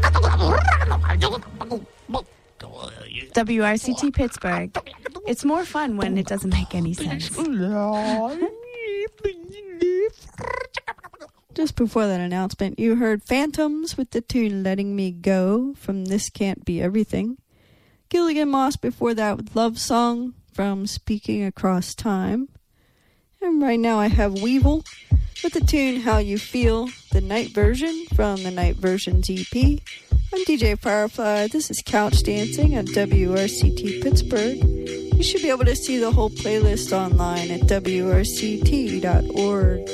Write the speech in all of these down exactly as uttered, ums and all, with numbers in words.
W R C T Pittsburgh. It's more fun when it doesn't make any sense. Just before that announcement, you heard Phantoms with the tune Letting Me Go from This Can't Be Everything. Gilligan Moss before that with Love Song from Speaking Across Time. And right now I have Weevil with the tune How You Feel, the night version from the Night Versions E P. I'm D J Firefly. This is Couch Dancing on W R C T Pittsburgh. You should be able to see the whole playlist online at W R C T dot org.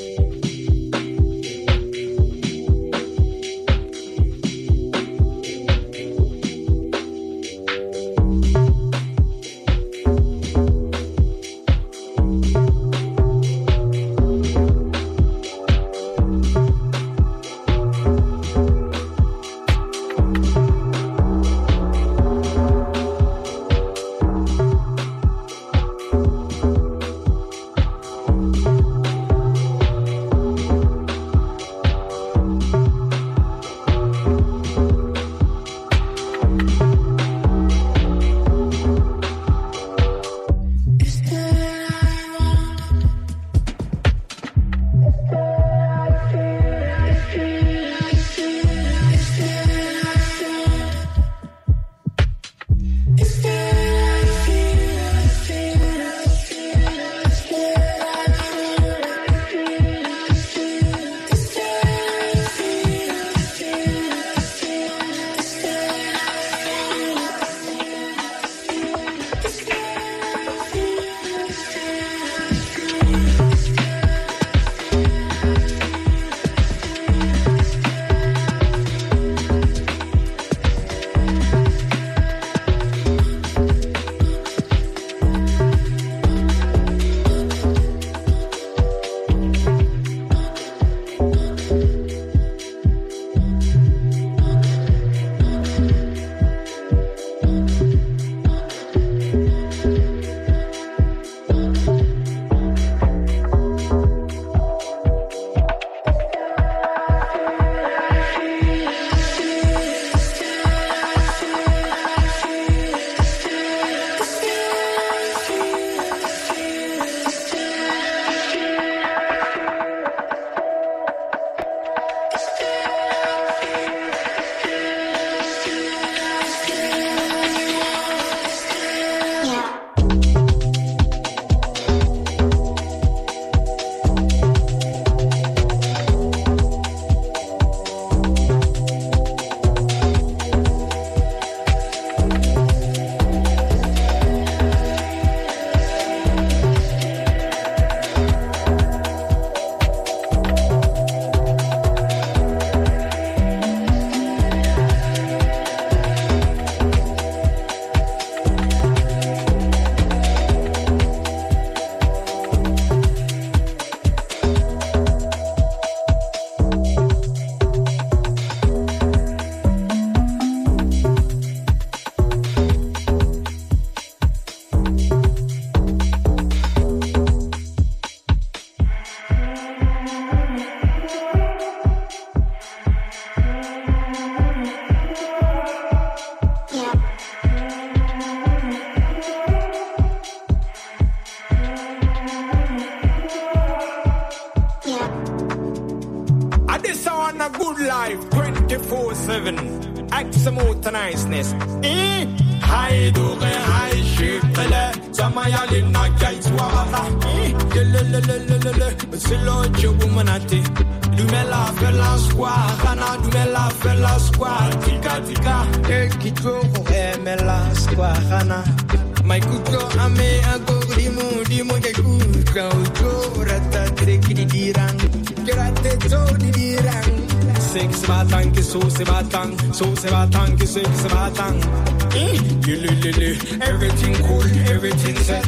life twenty-four seven. Act some more niceness. Eh? Hai dore hai shikele. Samayali na kaitwara. Eh? Le le le le le le. Silo chubumanati. Dumela fela squad. Kana dumela fela squad. Tika tika. Ekito emela squad. Kana. My kuko ame ago dimu dimu ke kuko jo rata treki di dirang. Kerate to di dirang. Six batang ke so se batang, so se batang ke six batang. Eh, lulu everything cool, everything set.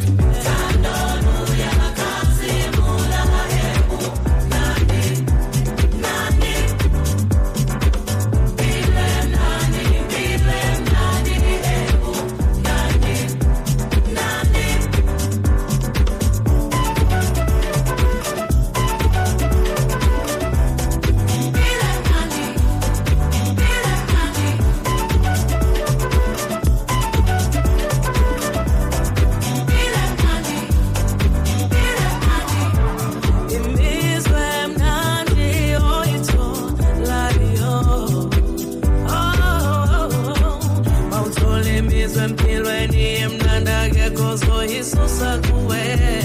empilweni emnandi akekho zoyisusa kuwe.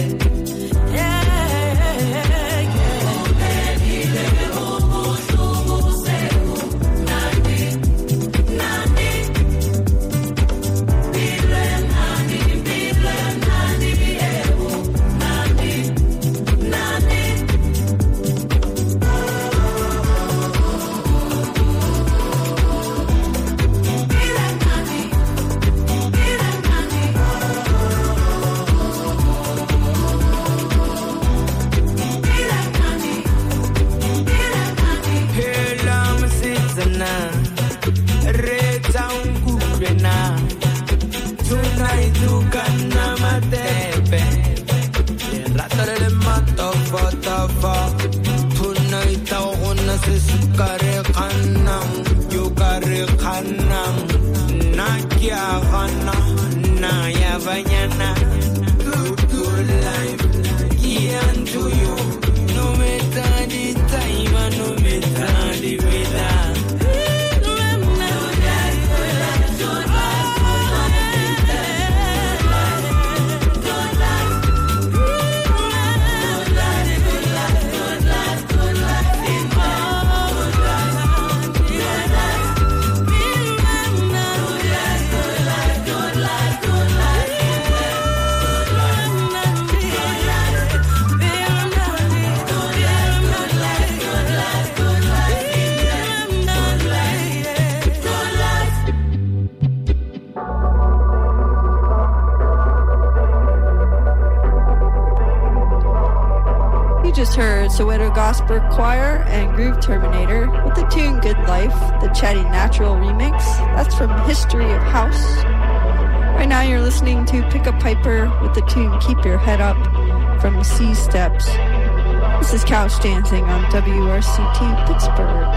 Soweto Gospel Choir and Groove Terminator with the tune Good Life, the Chatty Natural remix. That's from History of House. Right now you're listening to Pick a Piper with the tune Keep Your Head Up from Sea Steps. This is Couch Dancing on W R C T Pittsburgh.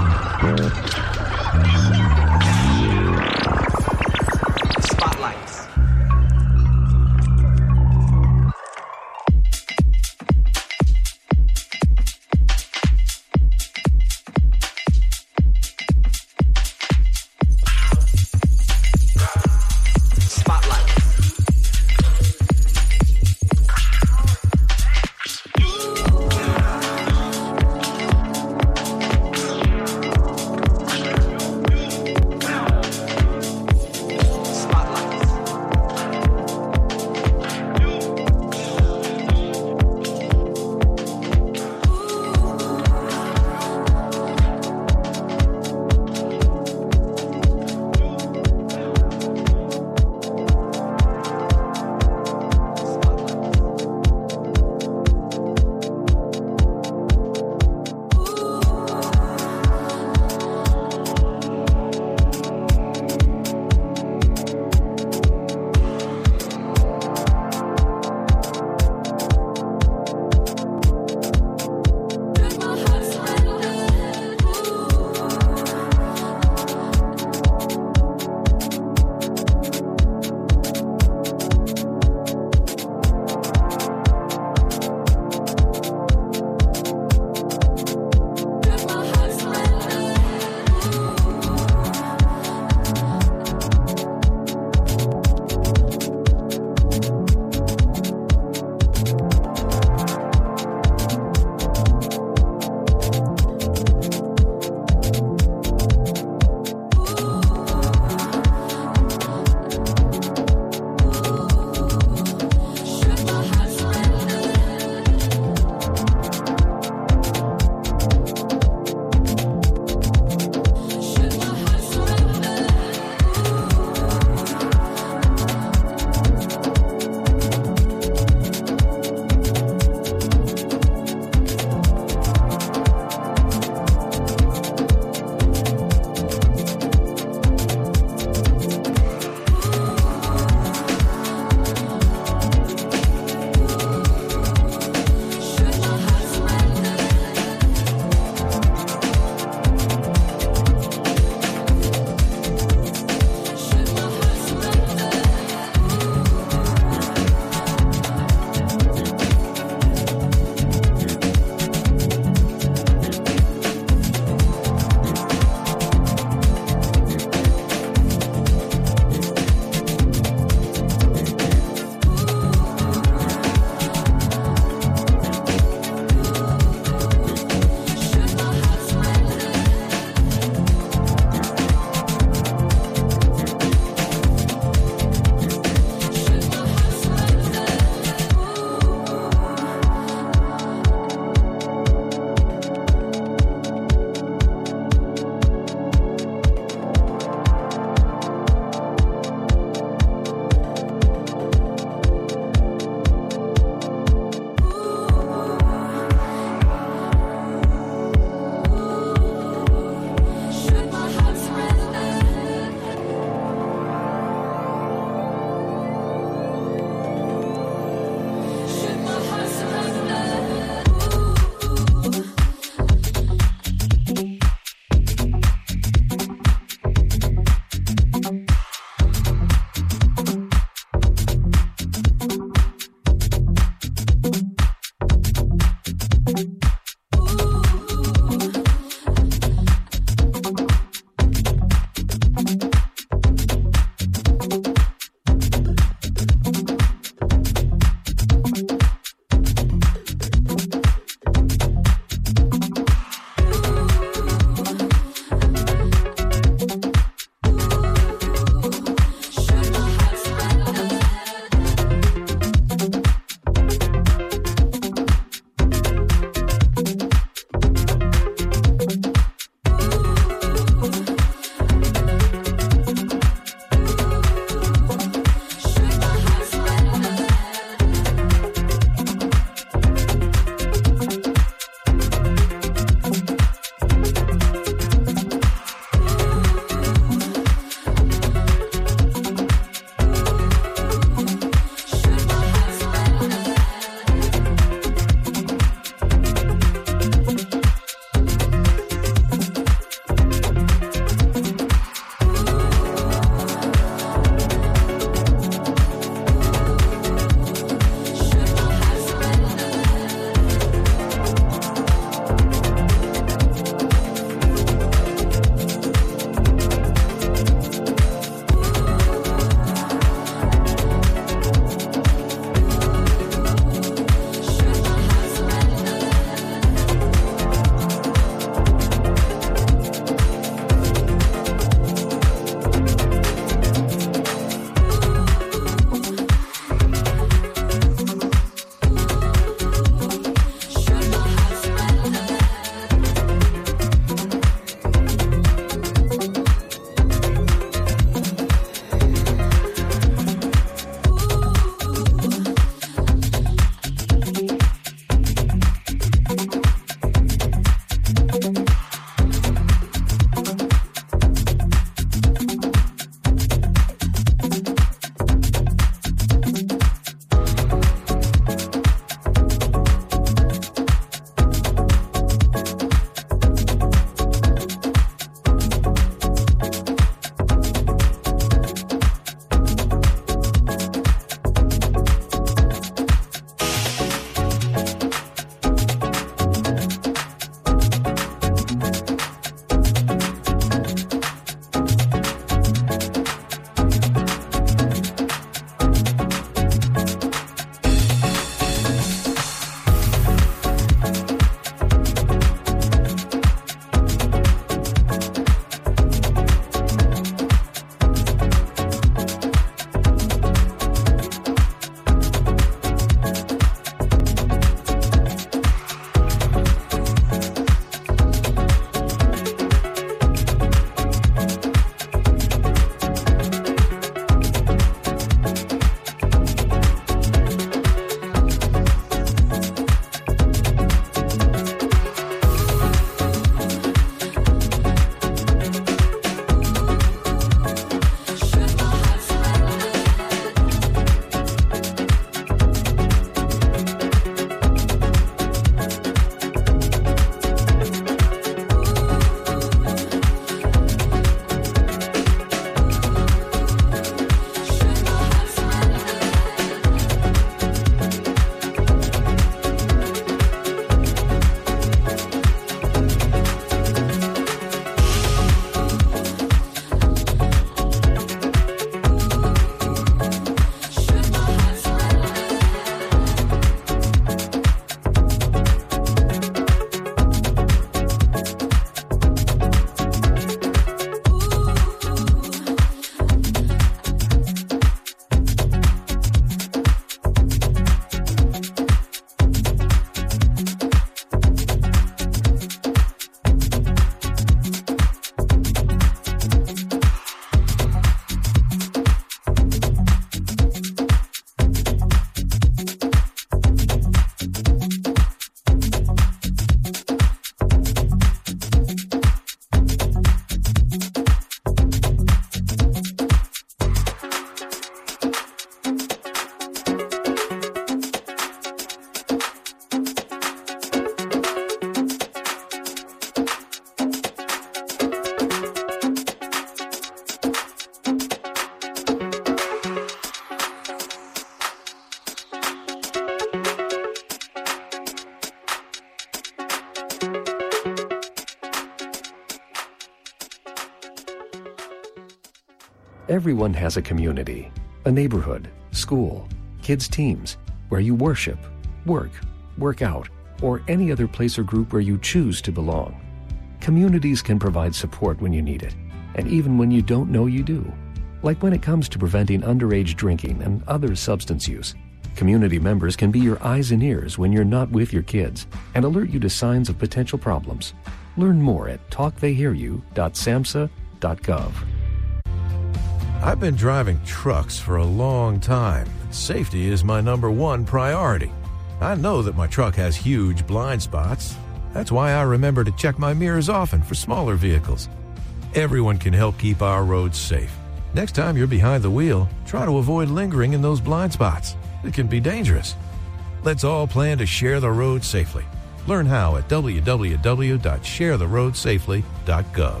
Everyone has a community, a neighborhood, school, kids' teams, where you worship, work, work out, or any other place or group where you choose to belong. Communities can provide support when you need it, and even when you don't know you do. Like when it comes to preventing underage drinking and other substance use. Community members can be your eyes and ears when you're not with your kids and alert you to signs of potential problems. Learn more at talk they hear you dot samhsa dot gov. I've been driving trucks for a long time. Safety is my number one priority. I know that my truck has huge blind spots. That's why I remember to check my mirrors often for smaller vehicles. Everyone can help keep our roads safe. Next time you're behind the wheel, try to avoid lingering in those blind spots. It can be dangerous. Let's all plan to share the road safely. Learn how at w w w dot share the road safely dot gov.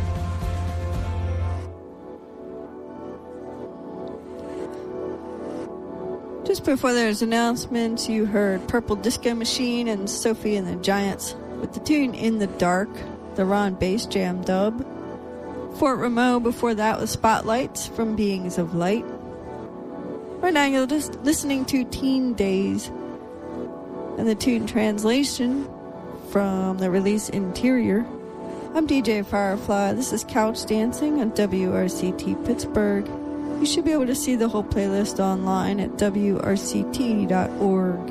Just before there's announcements, you heard Purple Disco Machine and Sophie and the Giants with the tune In the Dark, the Ron Bass Jam dub. Fort Ramo before that was Spotlights from Beings of Light. Right now you're just listening to Teen Days and the tune translation from the release Interior. I'm D J Firefly. This is Couch Dancing on W R C T Pittsburgh. You should be able to see the whole playlist online at w r c t dot org.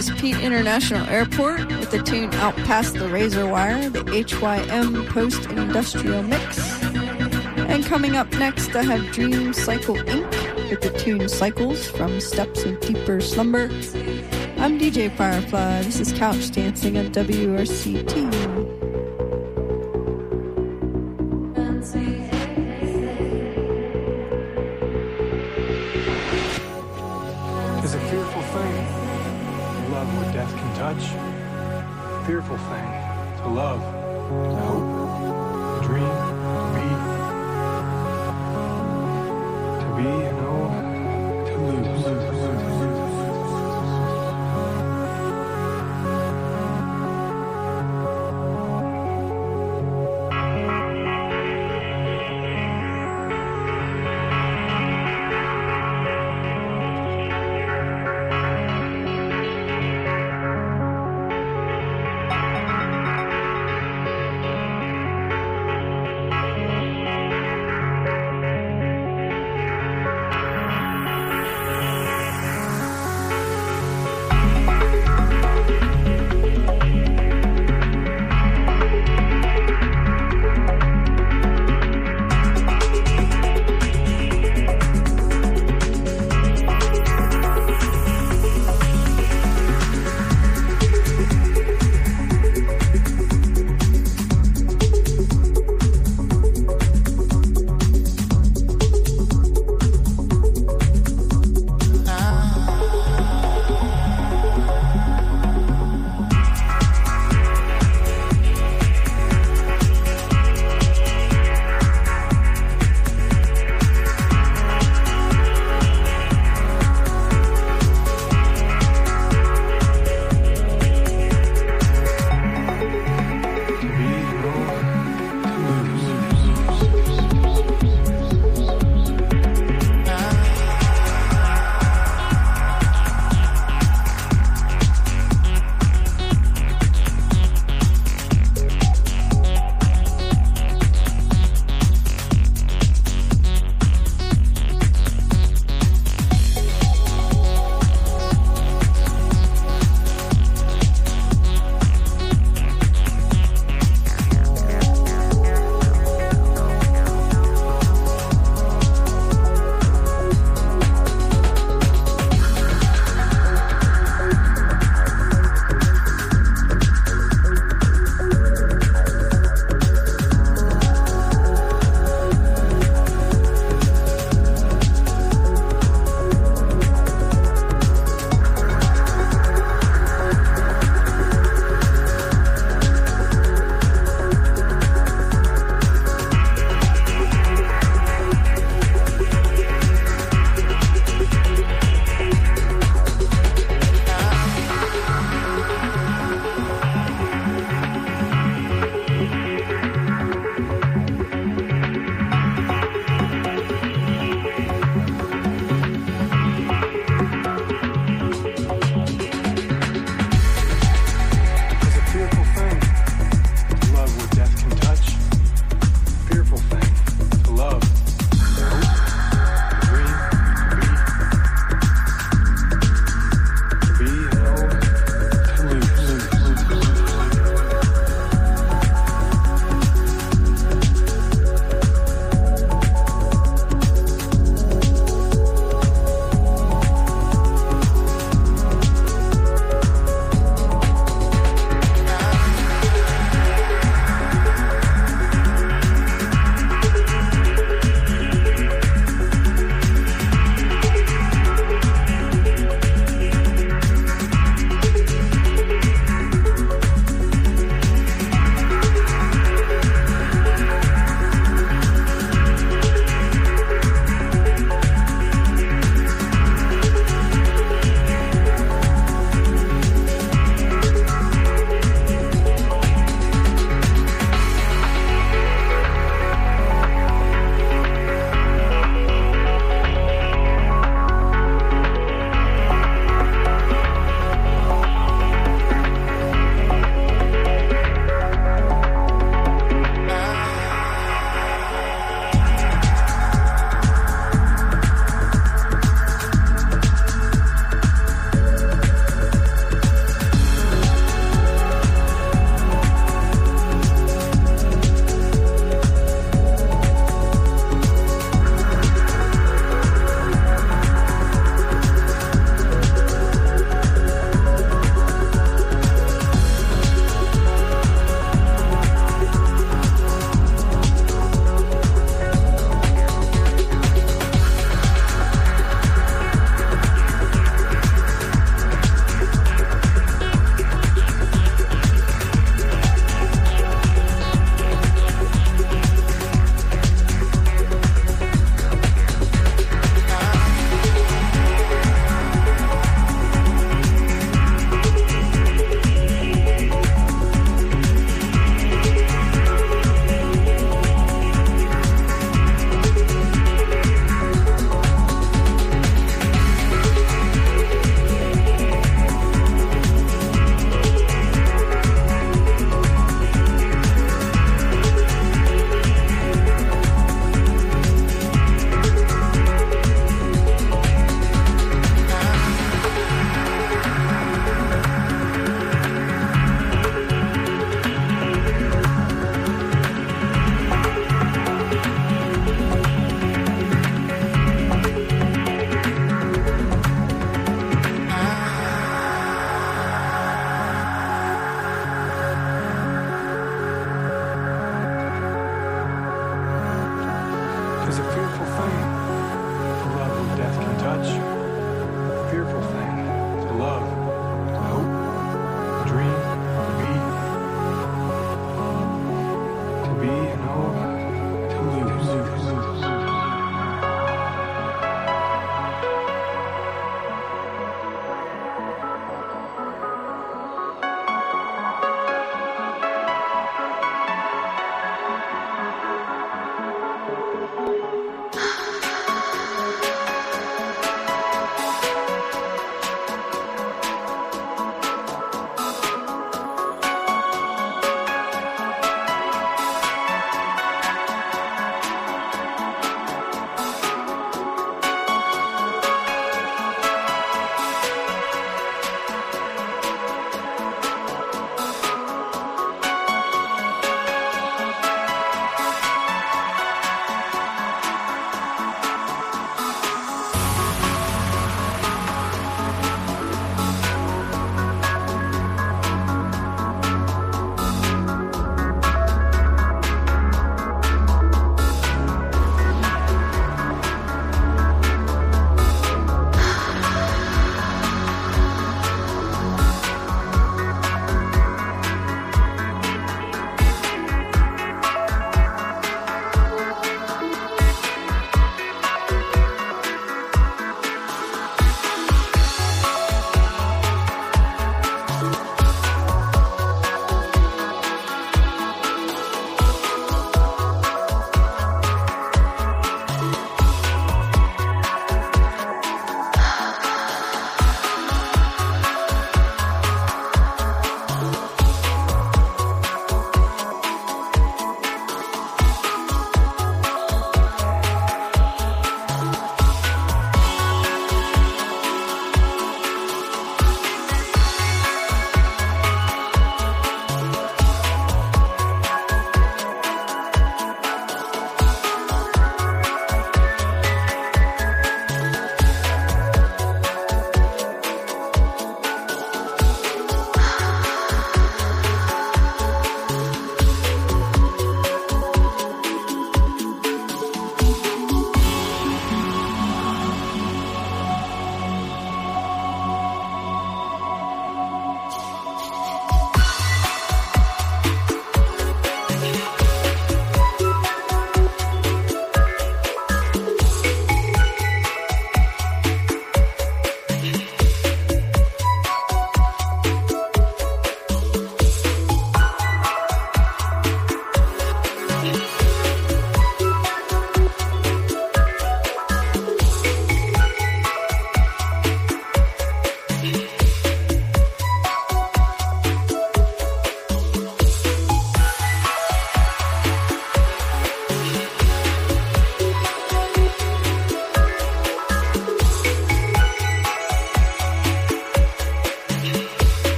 was Pete International Airport with the tune Out Past the Razor Wire, the H Y M Post-Industrial Mix. And coming up next, I have Dream Cycle Incorporated with the tune Cycles from Steps of Deeper Slumber. I'm D J Firefly. This is Couch Dancing on W R C T. Fearful thing to love, to hope, to dream, to be, to be, you know, to lose. wonderful thing to love what death can touch. A fearful thing to love, to hope, to dream, to be. To be and oh, to lose.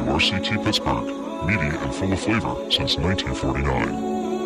W R C T Pittsburgh, meaty and full of flavor since nineteen forty-nine.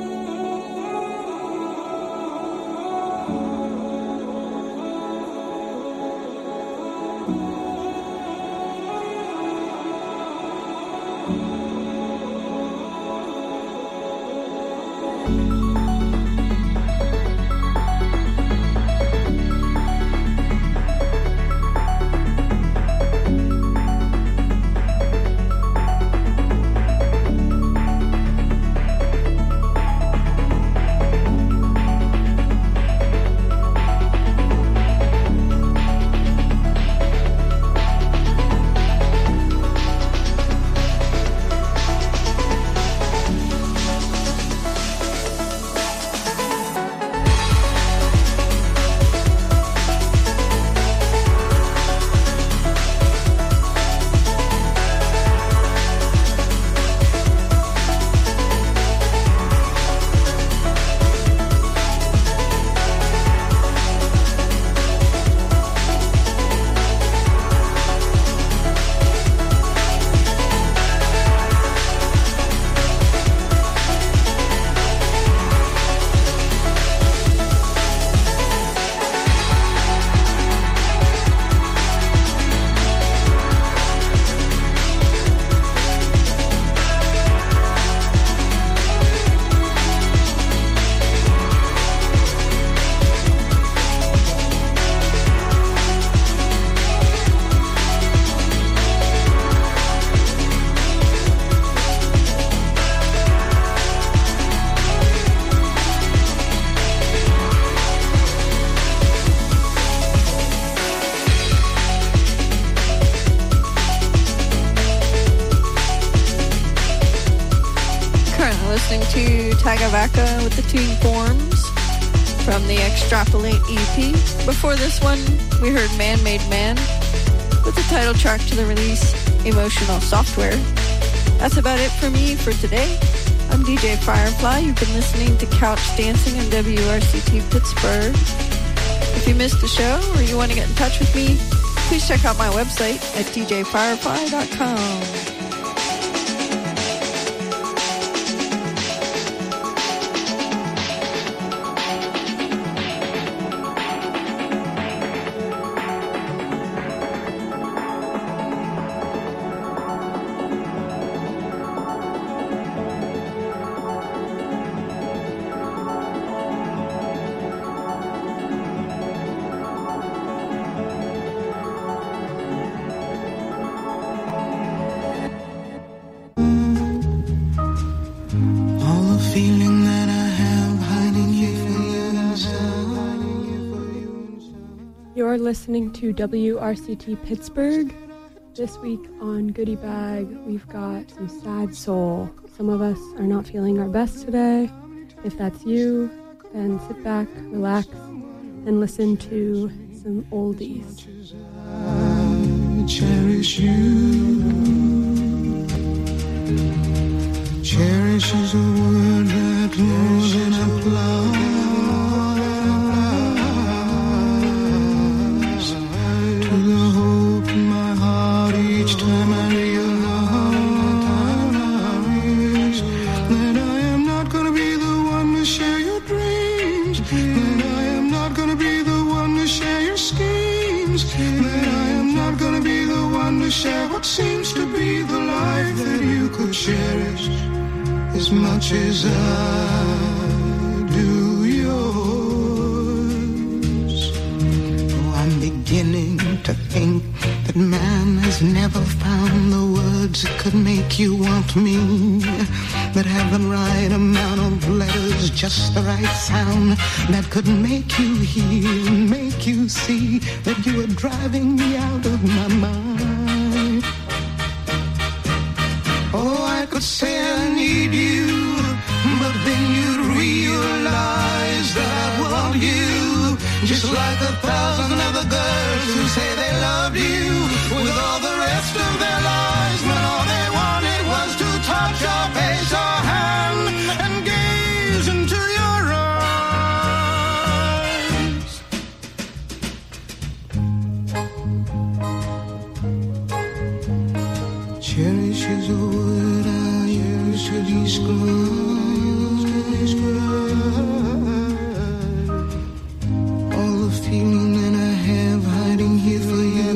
Tagavaca with the tune Forms from the Extrapolate E P. Before this one, we heard Man Made Man with the title track to the release, Emotional Software. That's about it for me for today. I'm D J Firefly. You've been listening to Couch Dancing on W R C T Pittsburgh. If you missed the show or you want to get in touch with me, please check out my website at d j firefly dot com. You're listening to W R C T Pittsburgh. This week on Goodie Bag, we've got some sad soul. Some of us are not feeling our best today. If that's you, then sit back, relax, and listen to some oldies. I cherish you. Cherish is a word that more than applies. Share what seems to be the life that you could cherish as much as I do yours. Oh, I'm beginning to think that man has never found the words that could make you want me, that have the right amount of letters, just the right sound, that could make you hear and make you see that you are driving me out of my mind. Oh, I could say I need you, but then you'd realize that I want you, just like a thousand other girls who say they loved you with all the rest of their lives, when all they wanted was to touch your face or hand and gaze into your eyes. Cherish is a word I use to describe all the feeling that I have hiding here for you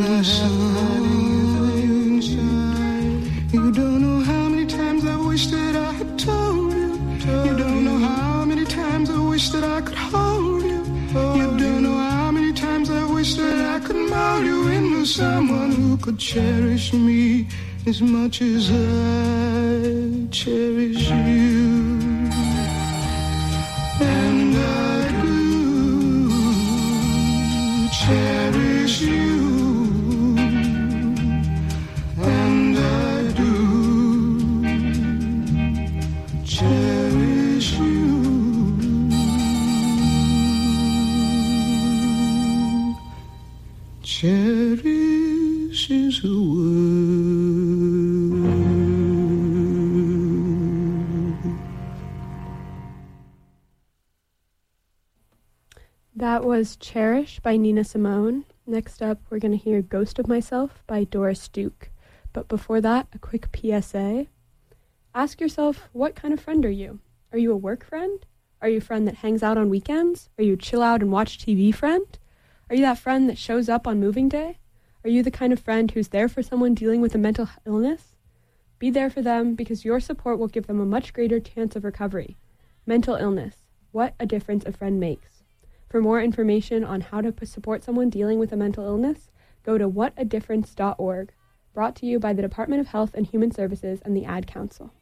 inside. You don't know how many times I wish that I had told you. You don't know how many times I wish that I could hold you. You don't know how many times I wish that I could mold you into someone who could cherish me as much as I cherish you. And I do cherish you. And I do cherish you. Cherish is a word. That was Cherish by Nina Simone. Next up, we're going to hear Ghost of Myself by Doris Duke. But before that, a quick P S A. Ask yourself, what kind of friend are you? Are you a work friend? Are you a friend that hangs out on weekends? Are you a chill out and watch T V friend? Are you that friend that shows up on moving day? Are you the kind of friend who's there for someone dealing with a mental illness? Be there for them because your support will give them a much greater chance of recovery. Mental illness. What a difference a friend makes. For more information on how to support someone dealing with a mental illness, go to what a difference dot org. Brought to you by the Department of Health and Human Services and the Ad Council.